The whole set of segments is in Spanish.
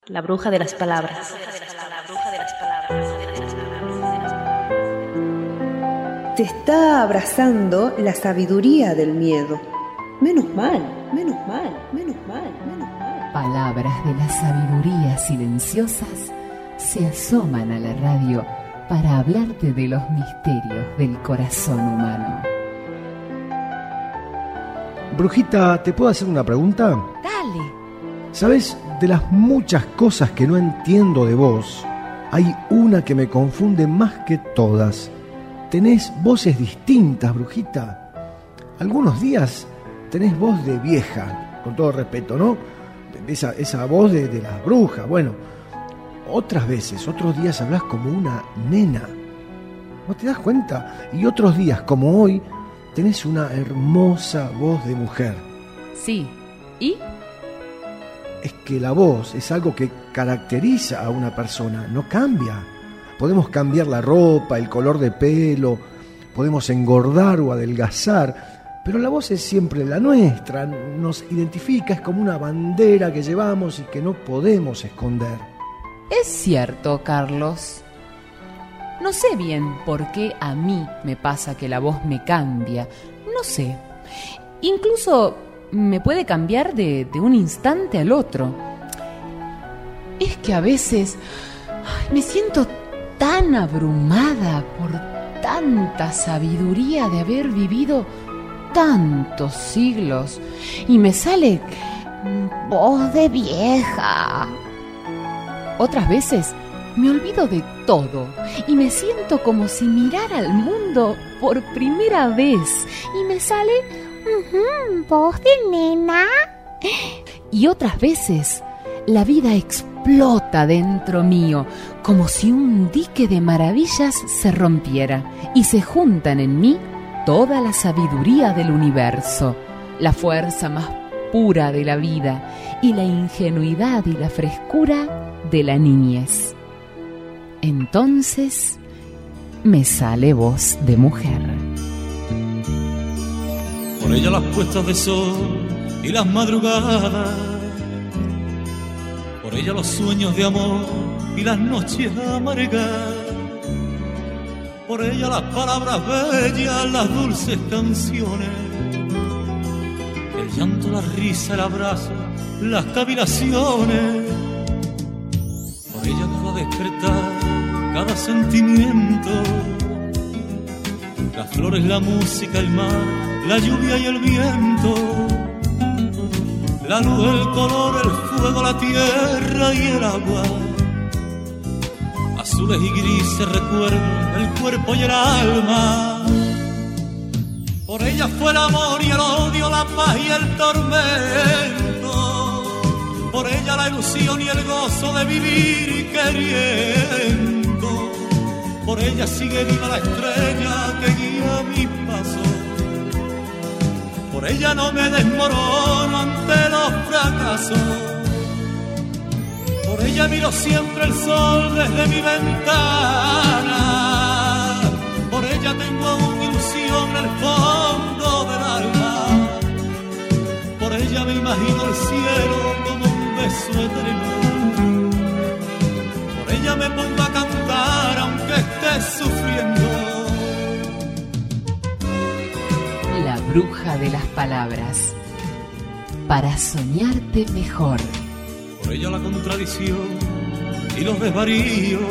La bruja de las palabras. Te está abrazando la sabiduría del miedo. Menos mal, menos mal, menos mal, menos mal. Palabras de la sabiduría silenciosas se asoman a la radio para hablarte de los misterios del corazón humano. Brujita, ¿te puedo hacer una pregunta? Dale. ¿Sabes? De las muchas cosas que no entiendo de vos, hay una que me confunde más que todas. Tenés voces distintas, brujita. Algunos días tenés voz de vieja, con todo respeto, ¿no? Esa voz de las brujas. Bueno, otras veces, otros días hablás como una nena. ¿No te das cuenta? Y otros días, como hoy, tenés una hermosa voz de mujer. Sí. ¿Y? Es que la voz es algo que caracteriza a una persona, no cambia. Podemos cambiar la ropa, el color de pelo, podemos engordar o adelgazar, pero la voz es siempre la nuestra, nos identifica, es como una bandera que llevamos y que no podemos esconder. Es cierto, Carlos. No sé bien por qué a mí me pasa que la voz me cambia. No sé. Incluso me puede cambiar de un instante al otro. Es que a veces me siento tan abrumada por tanta sabiduría de haber vivido tantos siglos y me sale voz de vieja. Otras veces me olvido de todo y me siento como si mirara al mundo por primera vez y me sale voz de nena. Y otras veces la vida explota dentro mío, como si un dique de maravillas se rompiera y se juntan en mí toda la sabiduría del universo, la fuerza más pura de la vida y la ingenuidad y la frescura de la niñez. Entonces me sale voz de mujer. Por ella las puestas de sol y las madrugadas, por ella los sueños de amor y las noches amargas, por ella las palabras bellas, las dulces canciones, el llanto, la risa, el abrazo, las cavilaciones, por ella cada despertar, cada sentimiento, las flores, la música, el mar, la lluvia y el viento, la luz, el color, el fuego, la tierra y el agua, azules y grises recuerdos, el cuerpo y el alma. Por ella fue el amor y el odio, la paz y el tormento, por ella la ilusión y el gozo de vivir queriendo, por ella sigue viva la estrella que guía mis pasos, por ella no me desmorono ante los fracasos, por ella miro siempre el sol desde mi ventana, por ella tengo aún ilusión en el fondo del alma, por ella me imagino el cielo como un beso eterno, por ella me pongo a cantar aunque esté sufriendo. La bruja de las palabras, para soñarte mejor. Por ella la contradicción y los desvaríos,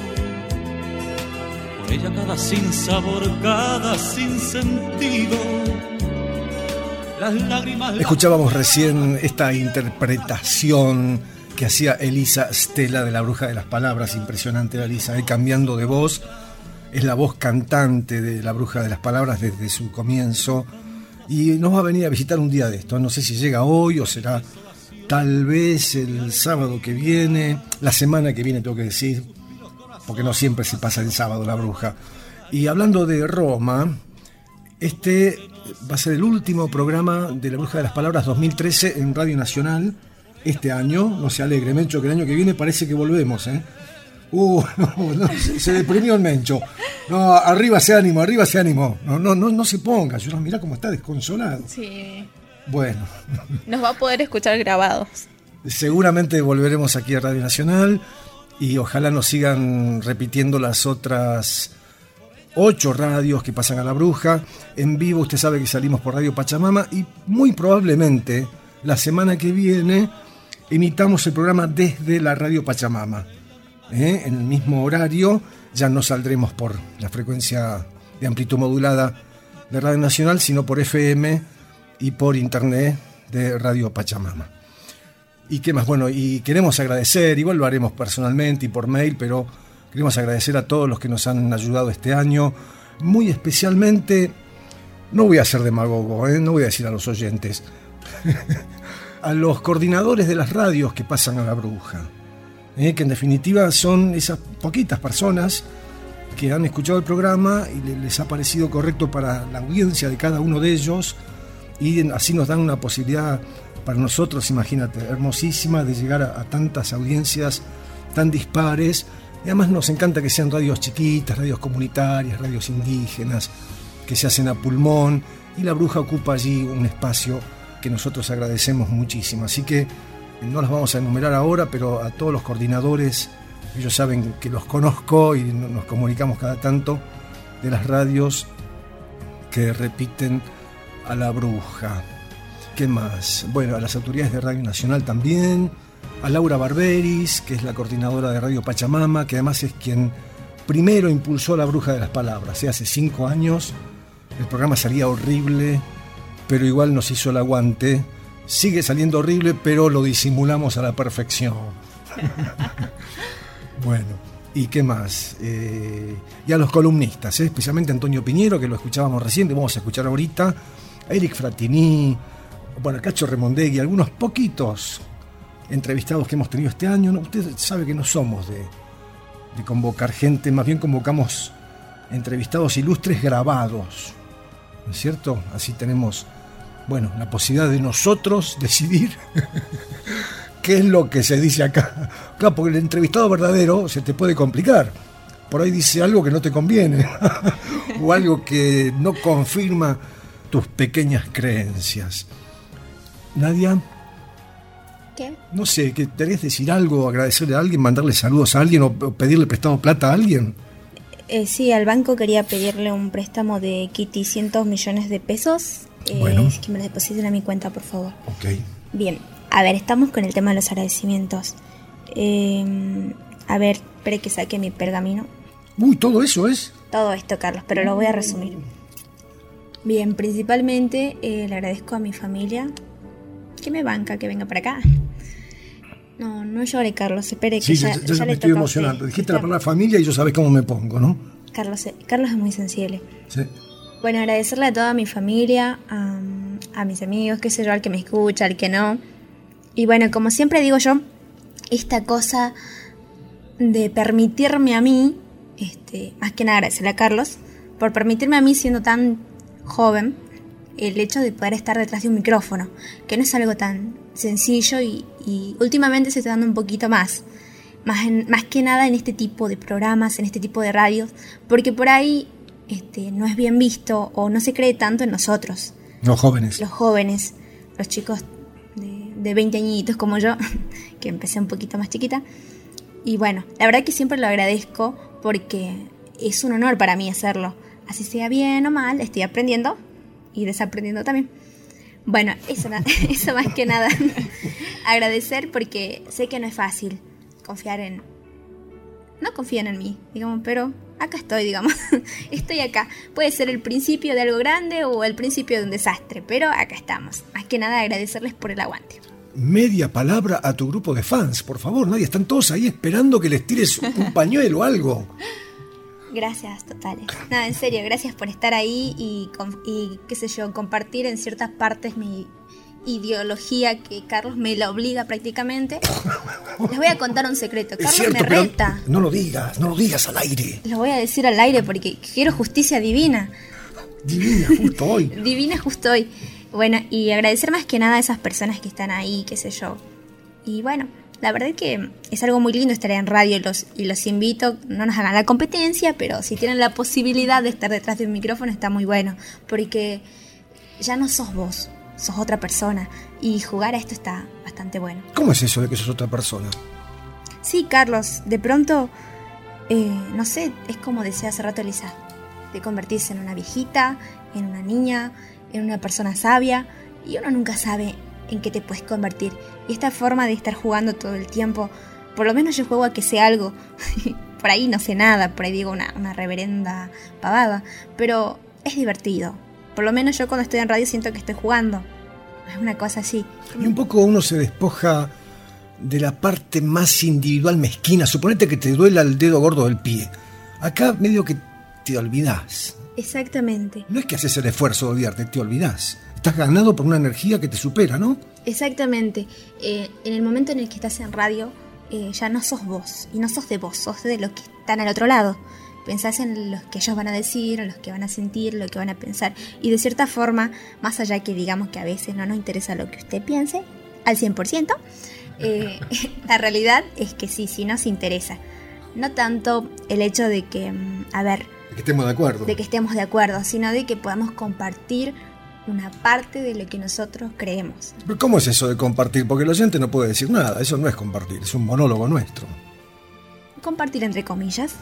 por ella cada sinsabor, cada sinsentido, las lágrimas. Escuchábamos recién esta interpretación que hacía Elisa Stella de la bruja de las palabras. Impresionante, Elisa, cambiando de voz. Es la voz cantante de la bruja de las palabras desde su comienzo y nos va a venir a visitar un día de esto. No sé si llega hoy o será tal vez el sábado que viene, la semana que viene tengo que decir, porque no siempre se pasa el sábado la bruja. Y hablando de Roma, este va a ser el último programa de la bruja de las palabras 2013 en Radio Nacional este año. No se alegre, Mencho, que el año que viene parece que volvemos, no, se deprimió el Mencho. No, arriba ese ánimo. No se ponga. Yo mirá cómo está desconsolado. Sí. Bueno. Nos va a poder escuchar grabados. Seguramente volveremos aquí a Radio Nacional y ojalá nos sigan repitiendo las otras 8 radios que pasan a La Bruja. En vivo usted sabe que salimos por Radio Pachamama y muy probablemente la semana que viene imitamos el programa desde la Radio Pachamama. En el mismo horario, ya no saldremos por la frecuencia de amplitud modulada de Radio Nacional, sino por FM y por internet de Radio Pachamama. ¿Y qué más? Bueno, y queremos agradecer, igual lo haremos personalmente y por mail, pero queremos agradecer a todos los que nos han ayudado este año, muy especialmente, no voy a ser demagogo, no voy a decir a los oyentes, a los coordinadores de las radios que pasan a La Bruja, que en definitiva son esas poquitas personas que han escuchado el programa y les ha parecido correcto para la audiencia de cada uno de ellos, y así nos dan una posibilidad para nosotros, imagínate, hermosísima, de llegar a tantas audiencias tan dispares. Y además nos encanta que sean radios chiquitas, radios comunitarias, radios indígenas, que se hacen a pulmón, y La Bruja ocupa allí un espacio que nosotros agradecemos muchísimo. Así que no las vamos a enumerar ahora, pero a todos los coordinadores, ellos saben que los conozco y nos comunicamos cada tanto, de las radios que repiten a La Bruja. ¿Qué más? Bueno, a las autoridades de Radio Nacional también, a Laura Barberis, que es la coordinadora de Radio Pachamama, que además es quien primero impulsó La Bruja de las Palabras. Hace 5 años el programa salía horrible, pero igual nos hizo el aguante. Sigue saliendo horrible, pero lo disimulamos a la perfección. Bueno, ¿y qué más? Y a los columnistas, especialmente Antonio Piñero, que lo escuchábamos recién, vamos a escuchar ahorita, a Eric Fratini, bueno, a Cacho Remondegui, algunos poquitos entrevistados que hemos tenido este año. No, usted sabe que no somos de convocar gente, más bien convocamos entrevistados ilustres grabados, ¿no es cierto? Así tenemos, bueno, la posibilidad de nosotros decidir qué es lo que se dice acá. Claro, porque el entrevistado verdadero se te puede complicar. Por ahí dice algo que no te conviene o algo que no confirma tus pequeñas creencias. Nadia, ¿qué? No sé, ¿querés decir algo, agradecerle a alguien, mandarle saludos a alguien o pedirle prestado plata a alguien? Sí, al banco quería pedirle un préstamo de 500 millones de pesos. Bueno. Que me lo depositen a mi cuenta, por favor. Ok. Bien, a ver, estamos con el tema de los agradecimientos. A ver, espere que saque mi pergamino. Uy, ¿todo eso es? Todo esto, Carlos, pero lo voy a resumir. Bien, principalmente le agradezco a mi familia que me banca, que venga para acá. No llore, Carlos, espere que sí, ya me estoy emocionando. Dijiste la palabra familia y yo sabés cómo me pongo, ¿no? Carlos es muy sensible. Sí. Bueno, agradecerle a toda mi familia, a mis amigos, qué sé yo, al que me escucha, al que no. Y bueno, como siempre digo yo, esta cosa de permitirme a mí, más que nada agradecerle a Carlos, por permitirme a mí, siendo tan joven, el hecho de poder estar detrás de un micrófono, que no es algo tan sencillo y últimamente se está dando un poquito más que nada en este tipo de programas, en este tipo de radios, porque por ahí no es bien visto o no se cree tanto en nosotros. Los jóvenes, los chicos de 20 añitos como yo, que empecé un poquito más chiquita. Y bueno, la verdad que siempre lo agradezco porque es un honor para mí hacerlo. Así sea bien o mal, estoy aprendiendo y desaprendiendo también. Bueno, eso más que nada. Agradecer porque sé que no es fácil no confían en mí, digamos, pero acá estoy, digamos. Estoy acá. Puede ser el principio de algo grande o el principio de un desastre, pero acá estamos. Más que nada agradecerles por el aguante. Media palabra a tu grupo de fans, por favor, Nadia. Están todos ahí esperando que les tires un pañuelo o algo. Gracias, totales. Nada, en serio, gracias por estar ahí y qué sé yo, compartir en ciertas partes mi ideología que Carlos me la obliga prácticamente. Les voy a contar un secreto. Carlos cierto, me reta. No lo digas al aire. Lo voy a decir al aire porque quiero justicia divina. Divina justo hoy. Divina justo hoy. Bueno, y agradecer más que nada a esas personas que están ahí, qué sé yo. Y bueno, la verdad es que es algo muy lindo estar en radio y los invito, no nos hagan la competencia, pero si tienen la posibilidad de estar detrás de un micrófono está muy bueno, porque ya no sos vos, sos otra persona. y jugar a esto está bastante bueno. ¿Cómo es eso de que sos otra persona? Sí, Carlos, de pronto, no sé, es como decía hace rato Elisa, de convertirse en una viejita, en una niña, en una persona sabia, y uno nunca sabe en qué te puedes convertir. Y esta forma de estar jugando todo el tiempo, por lo menos yo juego a que sé algo. Por ahí no sé nada, por ahí digo una reverenda pavada, pero es divertido. Por lo menos yo cuando estoy en radio siento que estoy jugando. Es una cosa así. Y un poco uno se despoja de la parte más individual mezquina. Suponete que te duela el dedo gordo del pie. Acá medio que te olvidás. Exactamente. No es que haces el esfuerzo de olvidarte, te olvidás. Estás ganado por una energía que te supera, ¿no? Exactamente. En el momento en el que estás en radio, ya no sos vos. Y no sos de vos, sos de los que están al otro lado. Pensás en los que ellos van a decir, en los que van a sentir, lo que van a pensar. Y de cierta forma, más allá que digamos que a veces no nos interesa lo que usted piense, al 100%, la realidad es que sí nos interesa. No tanto el hecho de que, de que estemos de acuerdo. De que estemos de acuerdo, sino de que podamos compartir una parte de lo que nosotros creemos. ¿Pero cómo es eso de compartir? Porque el oyente no puede decir nada, eso no es compartir, es un monólogo nuestro. Compartir entre comillas.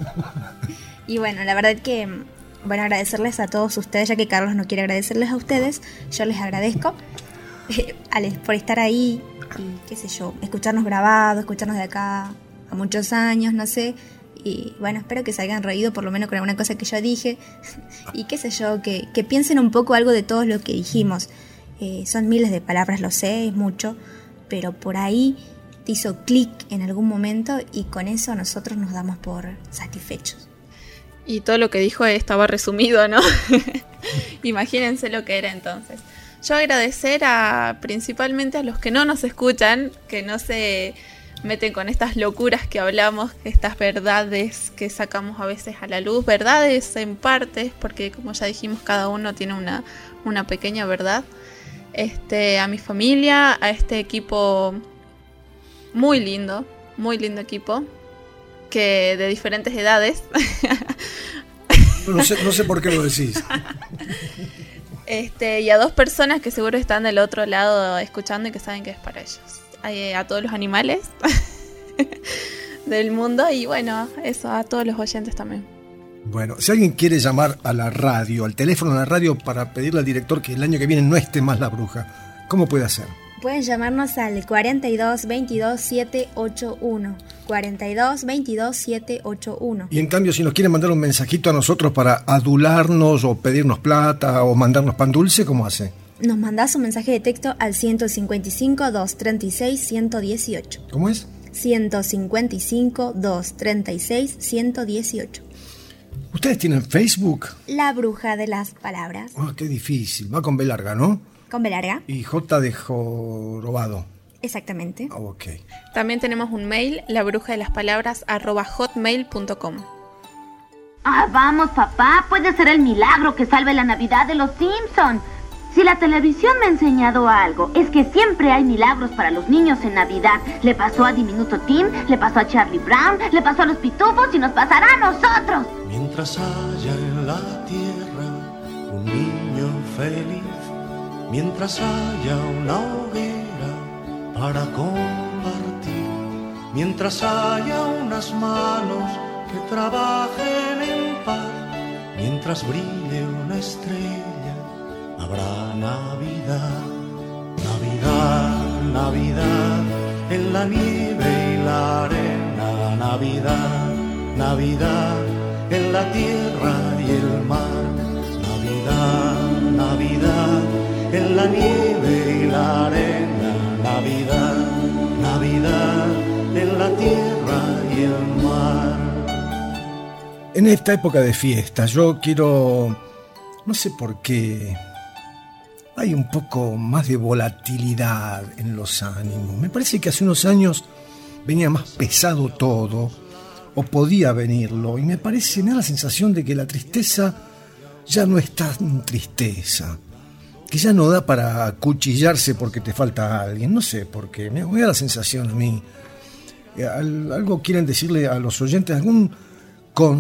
Y bueno, la verdad que, agradecerles a todos ustedes, ya que Carlos no quiere agradecerles a ustedes, yo les agradezco por estar ahí y qué sé yo, escucharnos grabados, escucharnos de acá a muchos años, no sé. Y bueno, espero que se hayan reído por lo menos con alguna cosa que yo dije. Y qué sé yo, que piensen un poco algo de todo lo que dijimos. Son miles de palabras, lo sé, es mucho, pero por ahí te hizo clic en algún momento y con eso nosotros nos damos por satisfechos. Y todo lo que dijo estaba resumido, ¿no? Imagínense lo que era entonces. Yo agradecer principalmente a los que no nos escuchan, que no se meten con estas locuras que hablamos, estas verdades que sacamos a veces a la luz, verdades en partes, porque como ya dijimos, cada uno tiene una pequeña verdad. A mi familia, a este equipo muy lindo equipo, que de diferentes edades. No sé por qué lo decís. Y a dos personas que seguro están del otro lado escuchando y que saben que es para ellos. A todos los animales del mundo y bueno, eso, a todos los oyentes también. Bueno, si alguien quiere llamar a la radio, al teléfono de la radio para pedirle al director que el año que viene no esté más La Bruja, ¿cómo puede hacer? Pueden llamarnos al 42 22 781. 42 22 781. Y en cambio, si nos quieren mandar un mensajito a nosotros para adularnos o pedirnos plata o mandarnos pan dulce, ¿cómo hace? Nos mandás un mensaje de texto al 155 236 118. ¿Cómo es? 155 236 118. ¿Ustedes tienen Facebook? La Bruja de las Palabras. Ah, qué difícil. Va con B larga, ¿no? Con B larga. Y J de jorobado. Exactamente. Ah, ok. También tenemos un mail, labrujadelasPalabras@hotmail.com. Ah, vamos, papá. Puede ser el milagro que salve la Navidad de los Simpson. Si la televisión me ha enseñado algo, es que siempre hay milagros para los niños en Navidad. Le pasó a Diminuto Tim, le pasó a Charlie Brown, le pasó a los Pitufos y nos pasará a nosotros. Mientras haya en la tierra un niño feliz, mientras haya una hoguera para compartir, mientras haya unas manos que trabajen en paz, mientras brille una estrella, habrá Navidad, Navidad, Navidad, en la nieve y la arena, Navidad, Navidad, en la tierra y el mar, Navidad, Navidad, en la nieve y la arena, Navidad, Navidad, en la tierra y el mar. En esta época de fiestas, yo quiero, no sé por qué, hay un poco más de volatilidad en los ánimos. Me parece que hace unos años venía más pesado todo, o podía venirlo, y me da la sensación de que la tristeza ya no es tan tristeza, que ya no da para acuchillarse porque te falta alguien, no sé por qué, me da la sensación a mí. ¿Algo quieren decirle a los oyentes? ¿Algún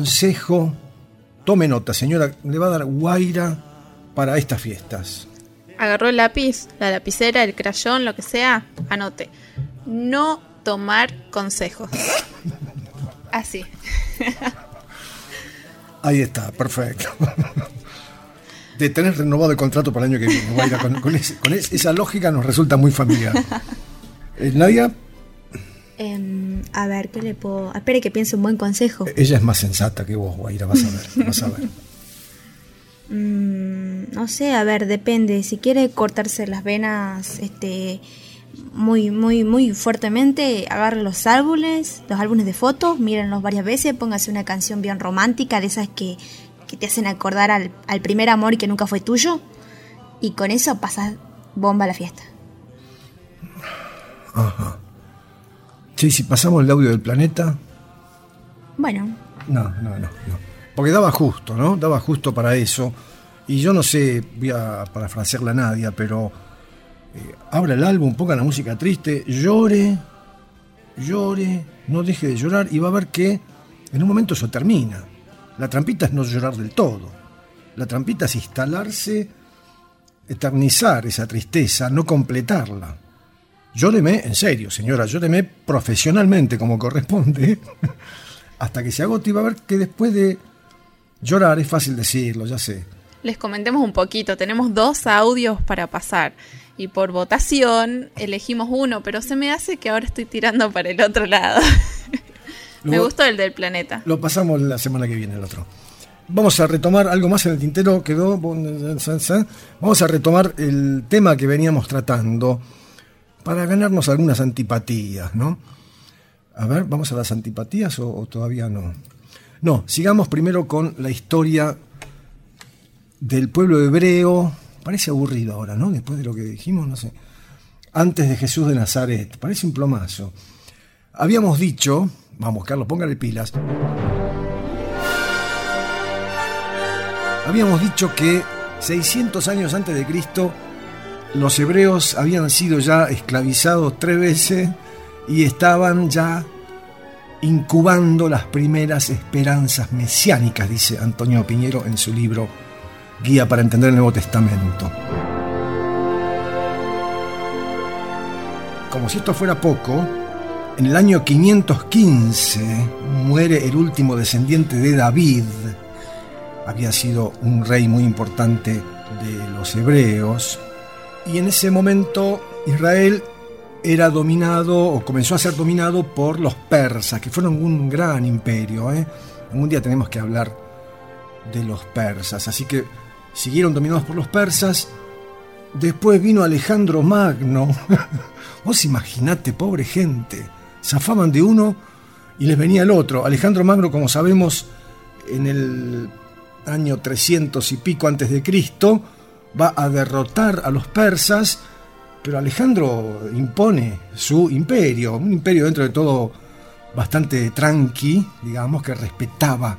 consejo? Tome nota, señora, le va a dar guaira para estas fiestas. agarró el lápiz, la lapicera, el crayón, lo que sea, anote. No tomar consejos. Así. Ahí está, perfecto. De tener renovado el contrato para el año que viene, Guaira, con esa lógica nos resulta muy familiar. Nadia. A ver, ¿qué le puedo...? Espere que piense un buen consejo. Ella es más sensata que vos, Guaira, vas a ver. No sé, a ver, depende. Si quiere cortarse las venas muy, muy, muy fuertemente, agarre los álbumes de fotos, mírenlos varias veces, póngase una canción bien romántica, de esas que te hacen acordar al primer amor que nunca fue tuyo, y con eso pasas bomba a la fiesta. Ajá. Sí, si pasamos el audio del planeta. Bueno. No. Porque daba justo, ¿no? Daba justo para eso. Y yo no sé, voy a parafrasearla a Nadia, pero abra el álbum, ponga la música triste, llore, no deje de llorar, y va a ver que en un momento eso termina. La trampita es no llorar del todo. La trampita es instalarse, eternizar esa tristeza, no completarla. Llóreme, en serio, señora, llóreme profesionalmente como corresponde, hasta que se agote, y va a ver que después de llorar, es fácil decirlo, ya sé. Les comentemos un poquito, tenemos 2 audios para pasar y por votación elegimos uno, pero se me hace que ahora estoy tirando para el otro lado. Me gustó el del planeta. Lo pasamos la semana que viene, el otro. Vamos a retomar algo más en el tintero, quedó. Vamos a retomar el tema que veníamos tratando para ganarnos algunas antipatías, ¿no? A ver, ¿vamos a las antipatías o todavía no? No, sigamos primero con la historia del pueblo hebreo. Parece aburrido ahora, ¿no? Después de lo que dijimos, no sé. Antes de Jesús de Nazaret. Parece un plomazo. Habíamos dicho... Vamos, Carlos, póngale pilas. Habíamos dicho que 600 años antes de Cristo los hebreos habían sido ya esclavizados 3 veces y estaban ya incubando las primeras esperanzas mesiánicas, dice Antonio Piñero en su libro Guía para entender el Nuevo Testamento. Como si esto fuera poco, en el año 515 muere el último descendiente de David. Había sido un rey muy importante de los hebreos. Y en ese momento Israel era dominado, o comenzó a ser dominado por los persas, que fueron un gran imperio. Algún día tenemos que hablar de los persas. Así que siguieron dominados por los persas. Después vino Alejandro Magno. Vos imaginate, pobre gente. Zafaban de uno y les venía el otro. Alejandro Magno, como sabemos, en el año 300 y pico antes de Cristo, va a derrotar a los persas, pero Alejandro impone su imperio, un imperio dentro de todo bastante tranqui, digamos, que respetaba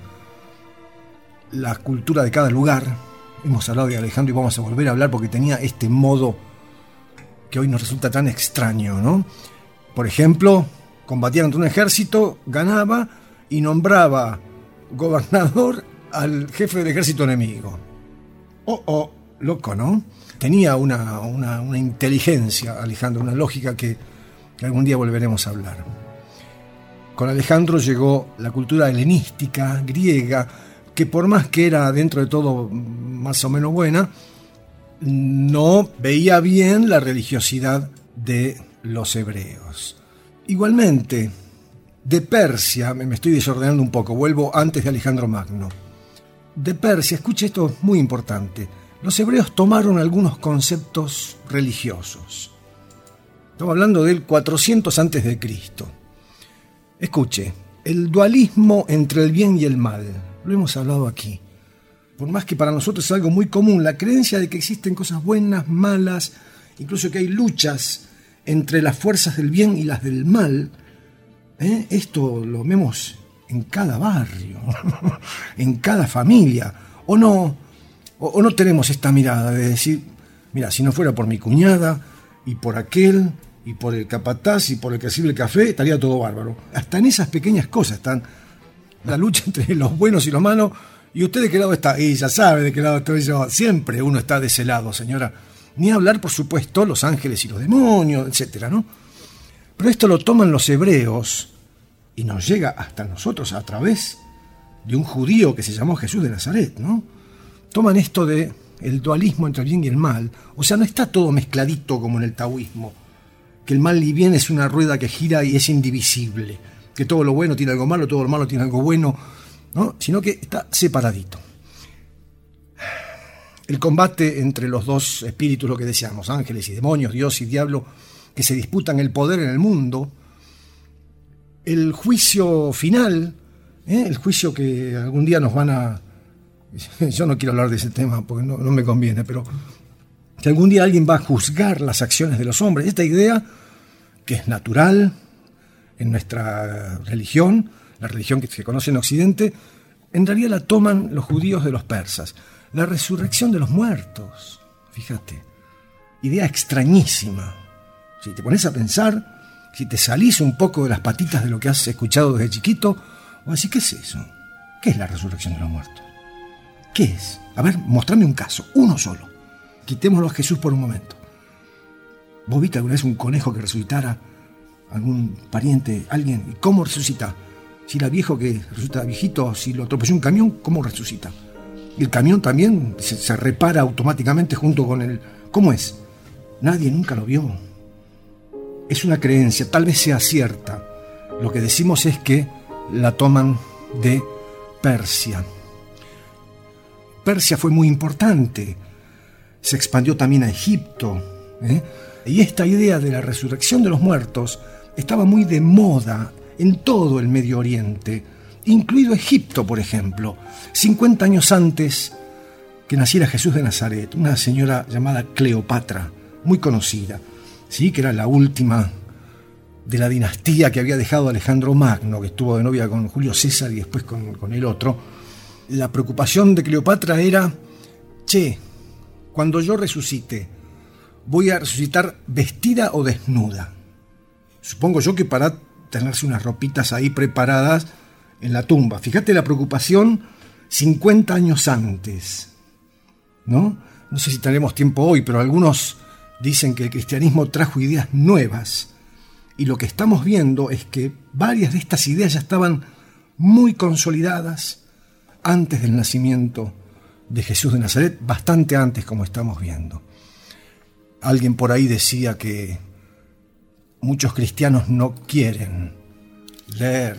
la cultura de cada lugar. Hemos hablado de Alejandro y vamos a volver a hablar porque tenía este modo que hoy nos resulta tan extraño, ¿no? Por ejemplo, combatía contra un ejército, ganaba y nombraba gobernador al jefe del ejército enemigo. Loco, ¿no? Tenía una inteligencia, Alejandro, una lógica que algún día volveremos a hablar. Con Alejandro llegó la cultura helenística, griega, que por más que era dentro de todo más o menos buena, no veía bien la religiosidad de los hebreos. Igualmente, de Persia, me estoy desordenando un poco, vuelvo antes de Alejandro Magno. De Persia, escuche esto, es muy importante. Los hebreos tomaron algunos conceptos religiosos. Estamos hablando del 400 antes de Cristo. Escuche, el dualismo entre el bien y el mal, lo hemos hablado aquí. Por más que para nosotros es algo muy común, la creencia de que existen cosas buenas, malas, incluso que hay luchas entre las fuerzas del bien y las del mal, esto lo vemos en cada barrio, en cada familia, o no tenemos esta mirada de decir, mira, si no fuera por mi cuñada, y por aquel, y por el capataz, y por el que sirve el café, estaría todo bárbaro. Hasta en esas pequeñas cosas están la lucha entre los buenos y los malos. ¿Y usted de qué lado está? Y ya sabe de qué lado estoy yo. Siempre uno está de ese lado, señora. Ni hablar, por supuesto, los ángeles y los demonios, etcétera, ¿no? Pero esto lo toman los hebreos y nos llega hasta nosotros a través de un judío que se llamó Jesús de Nazaret, ¿no? Toman esto de el dualismo entre el bien y el mal. O sea, no está todo mezcladito como en el taoísmo, que el mal y bien es una rueda que gira y es indivisible, que todo lo bueno tiene algo malo, todo lo malo tiene algo bueno, ¿no? Sino que está separadito. El combate entre los dos espíritus, lo que decíamos, ángeles y demonios, Dios y diablo, que se disputan el poder en el mundo, el juicio final, el juicio que algún día nos van a... Yo no quiero hablar de ese tema porque no me conviene, pero que algún día alguien va a juzgar las acciones de los hombres. Esta idea, que es natural en nuestra religión, la religión que se conoce en Occidente, en realidad la toman los judíos de los persas. La resurrección de los muertos, fíjate, idea extrañísima. Si te pones a pensar, si te salís un poco de las patitas de lo que has escuchado desde chiquito, o decís, ¿qué es eso? ¿Qué es la resurrección de los muertos? ¿Qué es? A ver, mostrame un caso, uno solo. Quitémoslo a Jesús por un momento. ¿Vos viste alguna vez un conejo que resucitara? ¿Algún pariente, alguien? ¿Y cómo resucita? Si era viejo que resucita viejito, si lo atropelló un camión, ¿cómo resucita? Y el camión también se repara automáticamente junto con el... ¿Cómo es? Nadie nunca lo vio. Es una creencia, tal vez sea cierta. Lo que decimos es que la toman de Persia. Persia fue muy importante, se expandió también a Egipto, y esta idea de la resurrección de los muertos estaba muy de moda en todo el Medio Oriente, incluido Egipto, por ejemplo. 50 años antes que naciera Jesús de Nazaret, una señora llamada Cleopatra, muy conocida, ¿sí? Que era la última de la dinastía que había dejado Alejandro Magno, que estuvo de novia con Julio César y después con el otro. La preocupación de Cleopatra era, cuando yo resucite, ¿voy a resucitar vestida o desnuda? Supongo yo que para tenerse unas ropitas ahí preparadas en la tumba. Fíjate la preocupación 50 años antes, ¿no? No sé si tenemos tiempo hoy, pero algunos dicen que el cristianismo trajo ideas nuevas. Y lo que estamos viendo es que varias de estas ideas ya estaban muy consolidadas antes del nacimiento de Jesús de Nazaret, bastante antes, como estamos viendo. Alguien por ahí decía que muchos cristianos no quieren leer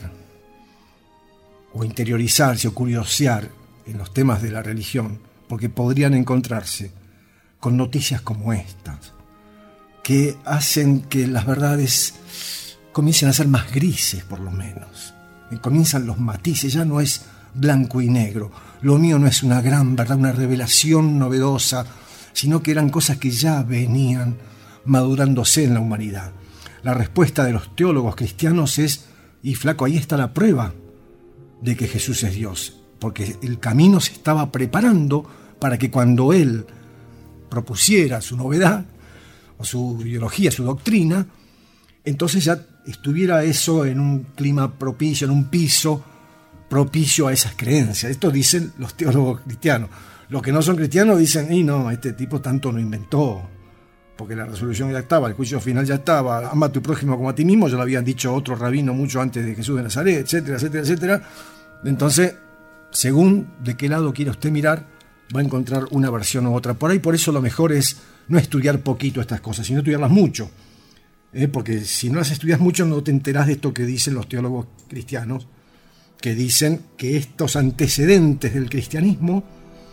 o interiorizarse o curiosear en los temas de la religión, porque podrían encontrarse con noticias como estas, que hacen que las verdades comiencen a ser más grises, por lo menos. Comienzan los matices, ya no es blanco y negro. Lo mío no es una gran verdad, una revelación novedosa, sino que eran cosas que ya venían madurándose en la humanidad. La respuesta de los teólogos cristianos es, y flaco, ahí está la prueba de que Jesús es Dios, porque el camino se estaba preparando para que cuando Él propusiera su novedad, o su ideología, su doctrina, entonces ya estuviera eso en un clima propicio, en un piso propicio a esas creencias. Esto dicen los teólogos cristianos. Los que no son cristianos dicen, y no, este tipo tanto no inventó, porque la resolución ya estaba, el juicio final ya estaba, ama a tu prójimo como a ti mismo, ya lo habían dicho otros rabinos mucho antes de Jesús de Nazaret, etcétera, etcétera, etcétera. Entonces, según de qué lado quiera usted mirar, va a encontrar una versión u otra. Por ahí, por eso lo mejor es no estudiar poquito estas cosas, sino estudiarlas mucho. Porque si no las estudias mucho no te enterás de esto que dicen los teólogos cristianos, que dicen que estos antecedentes del cristianismo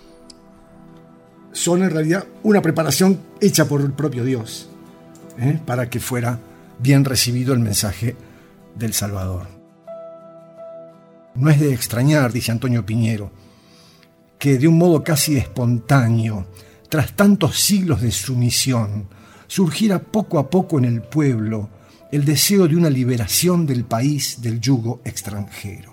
son en realidad una preparación hecha por el propio Dios, para que fuera bien recibido el mensaje del Salvador. No es de extrañar, dice Antonio Piñero, que de un modo casi espontáneo, tras tantos siglos de sumisión, surgiera poco a poco en el pueblo el deseo de una liberación del país del yugo extranjero.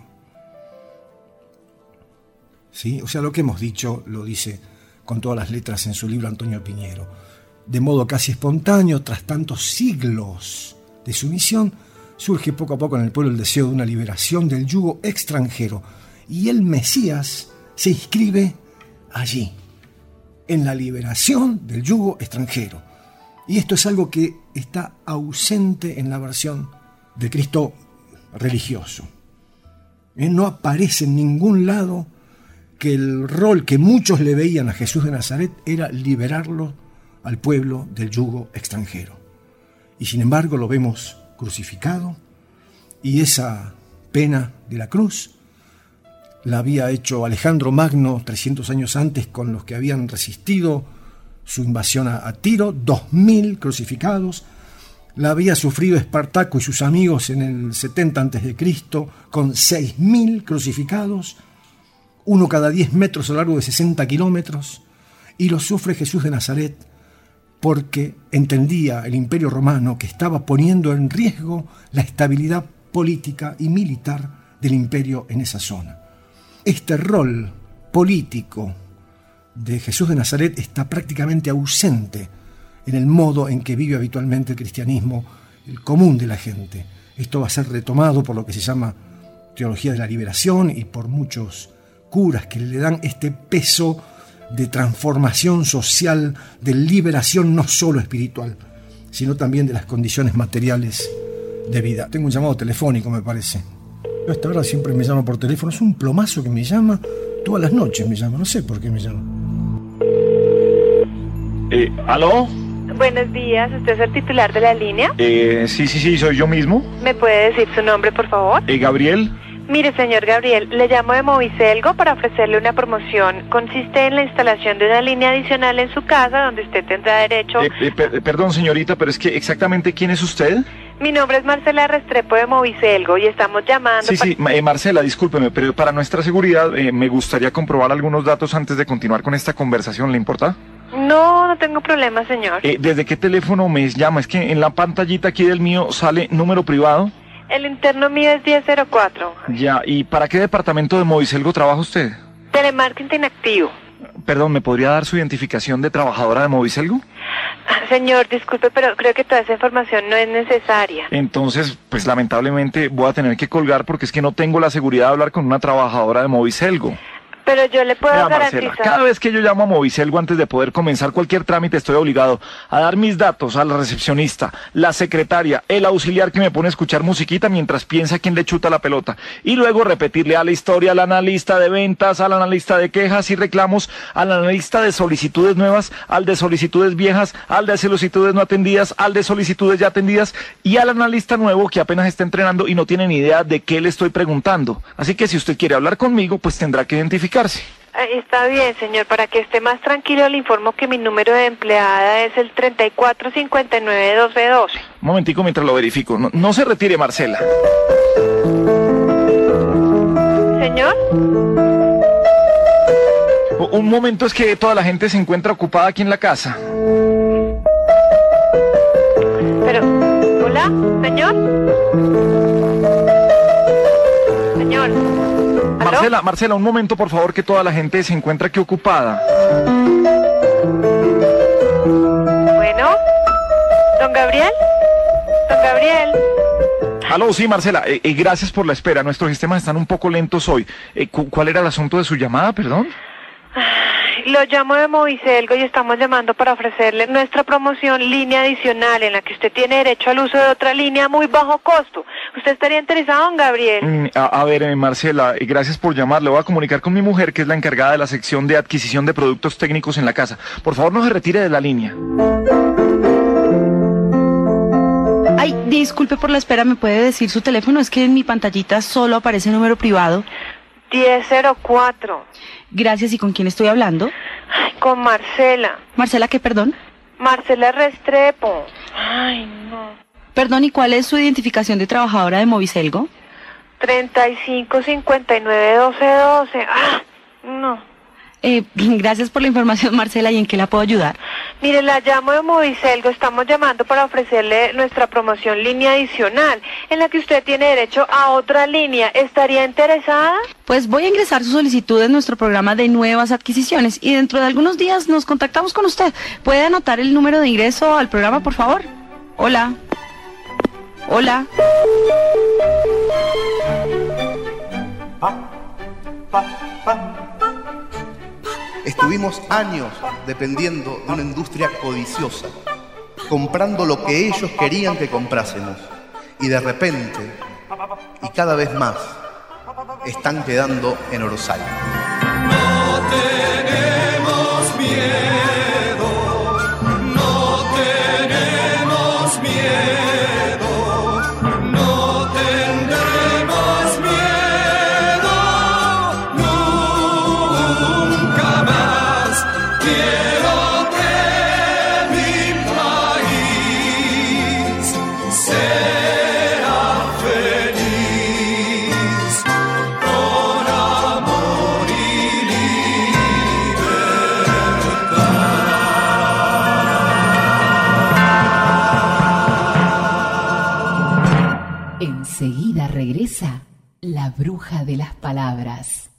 ¿Sí? O sea, lo que hemos dicho lo dice con todas las letras en su libro Antonio Piñero. De modo casi espontáneo, tras tantos siglos de sumisión, surge poco a poco en el pueblo el deseo de una liberación del yugo extranjero. Y el Mesías se inscribe allí, en la liberación del yugo extranjero. Y esto es algo que está ausente en la versión de Cristo religioso. No aparece en ningún lado que el rol que muchos le veían a Jesús de Nazaret era liberarlo al pueblo del yugo extranjero. Y sin embargo lo vemos crucificado, y esa pena de la cruz la había hecho Alejandro Magno 300 años antes con los que habían resistido su invasión a Tiro, 2000 crucificados. La había sufrido Espartaco y sus amigos en el 70 a.C. con 6000 crucificados, uno cada 10 metros a lo largo de 60 kilómetros, y lo sufre Jesús de Nazaret porque entendía el Imperio Romano que estaba poniendo en riesgo la estabilidad política y militar del imperio en esa zona. Este rol político de Jesús de Nazaret está prácticamente ausente en el modo en que vive habitualmente el cristianismo, el común de la gente. Esto va a ser retomado por lo que se llama teología de la liberación y por muchos curas que le dan este peso de transformación social, de liberación no solo espiritual, sino también de las condiciones materiales de vida. Tengo un llamado telefónico, me parece. Yo hasta ahora siempre me llama por teléfono. Es un plomazo que me llama, todas las noches me llama, no sé por qué me llama. ¿Aló? Buenos días, ¿usted es el titular de la línea? Sí, soy yo mismo. ¿Me puede decir su nombre, por favor? Gabriel. Mire, señor Gabriel, le llamo de Moviselgo para ofrecerle una promoción. Consiste en la instalación de una línea adicional en su casa donde usted tendrá derecho... Perdón, señorita, pero es que exactamente ¿quién es usted? Mi nombre es Marcela Restrepo de Moviselgo y estamos llamando... Sí, Marcela, discúlpeme, pero para nuestra seguridad me gustaría comprobar algunos datos antes de continuar con esta conversación, ¿le importa? No tengo problema, señor. ¿Desde qué teléfono me llama? Es que en la pantallita aquí del mío sale número privado. El interno mío es 1004. Ya, ¿y para qué departamento de Moviselgo trabaja usted? Telemarketing activo. Perdón, ¿me podría dar su identificación de trabajadora de Moviselgo? Señor, disculpe, pero creo que toda esa información no es necesaria. Entonces, pues lamentablemente voy a tener que colgar porque es que no tengo la seguridad de hablar con una trabajadora de Moviselgo. Pero yo le puedo garantizar... Marcela, cada vez que yo llamo a Moviselgo antes de poder comenzar cualquier trámite estoy obligado a dar mis datos a la recepcionista, la secretaria, el auxiliar que me pone a escuchar musiquita mientras piensa quién le chuta la pelota. Y luego repetirle a la historia, al analista de ventas, al analista de quejas y reclamos, al analista de solicitudes nuevas, al de solicitudes viejas, al de solicitudes no atendidas, al de solicitudes ya atendidas y al analista nuevo que apenas está entrenando y no tiene ni idea de qué le estoy preguntando. Así que si usted quiere hablar conmigo, pues tendrá que identificarse. Está bien, señor. Para que esté más tranquilo, le informo que mi número de empleada es el 3459-1212. Un momentico mientras lo verifico. No se retire, Marcela. ¿Señor? Un momento, es que toda la gente se encuentra ocupada aquí en la casa. Pero, ¿hola? ¿Señor? Señor. ¿Aló? Marcela, un momento, por favor, que toda la gente se encuentra aquí ocupada. Bueno, ¿don Gabriel? ¿Don Gabriel? Aló, sí, Marcela, gracias por la espera. Nuestros sistemas están un poco lentos hoy. ¿Cuál era el asunto de su llamada, perdón? Lo llamo de Moviselgo y estamos llamando para ofrecerle nuestra promoción línea adicional en la que usted tiene derecho al uso de otra línea a muy bajo costo. ¿Usted estaría interesado, don Gabriel? A ver, Marcela, gracias por llamar. Le voy a comunicar con mi mujer, que es la encargada de la sección de adquisición de productos técnicos en la casa. Por favor, no se retire de la línea. Ay, disculpe por la espera, ¿me puede decir su teléfono? Es que en mi pantallita solo aparece número privado. 1004. Gracias, ¿y con quién estoy hablando? Ay, con Marcela. ¿Marcela qué, perdón? Marcela Restrepo. Ay, no. Perdón, ¿y cuál es su identificación de trabajadora de Moviselgo? 3559-1212. Ah, no. Gracias por la información, Marcela, ¿y en qué la puedo ayudar? Mire, la llamo de Moviselgo, estamos llamando para ofrecerle nuestra promoción línea adicional, en la que usted tiene derecho a otra línea. ¿Estaría interesada? Pues voy a ingresar su solicitud en nuestro programa de nuevas adquisiciones y dentro de algunos días nos contactamos con usted. ¿Puede anotar el número de ingreso al programa, por favor? Hola. Hola. Estuvimos años dependiendo de una industria codiciosa, comprando lo que ellos querían que comprásemos. Y de repente, y cada vez más, están quedando en Orsay. No tenemos miedo, no tenemos miedo, no tendremos miedo, nunca más. Quiero que mi país sea feliz, con amor y Enseguida regresa la bruja de las palabras.